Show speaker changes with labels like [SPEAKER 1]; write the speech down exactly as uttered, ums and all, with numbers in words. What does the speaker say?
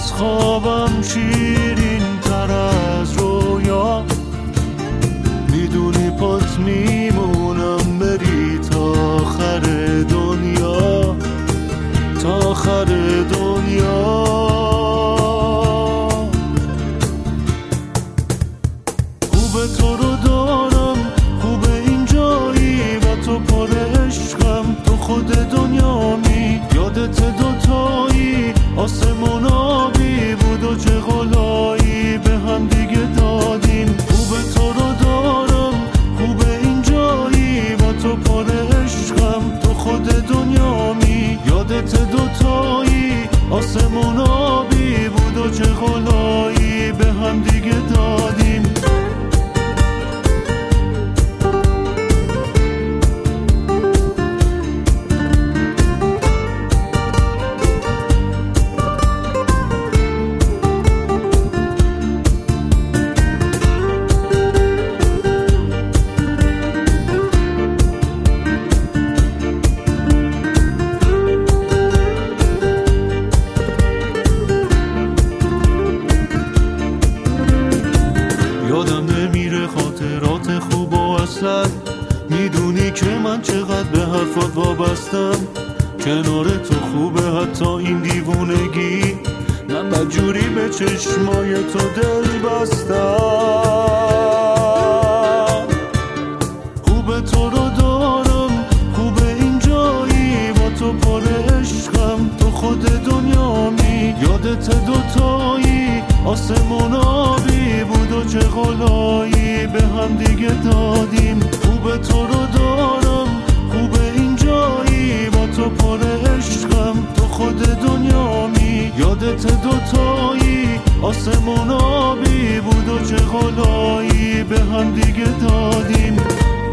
[SPEAKER 1] از خوابم شیرین تر از رویا، میدونی پات میمونم بری تا آخر دنیا، تا آخر دنیا. خوبه تو رو دارم، خوبه اینجایی و تو پر عشقم، تو خود دنیامی. یادت دوتایی آسمون آبی بود و چه غلایی به هم دیگه دادیم. خوبه تو رو دارم، خوبه اینجایی و تو پر عشقم، تو خود دنیامی. یادت دوتایی آسمون آبی بود و چه غلایی به هم دیگه دادیم. یادم نمیره خاطرات خوب و اصلا، میدونی که من چقدر به حرفات وابستم. کنار تو خوبه حتی این دیوونگی، من بدجوری به چشمای تو دل بستم. خوبه تو رو دارم، خوبه اینجایی و تو پر عشقم، تو خود دنیامی. یادت دوتایی آسمون آبی بود و چه غلایی به هم دیگه دادیم. خوبه تو رو دارم، خوبه اینجایی و تو پر عشقم، تو خود دنیامی. یادت دوتایی آسمون آبی بود و چه غلایی به هم دیگه دادیم.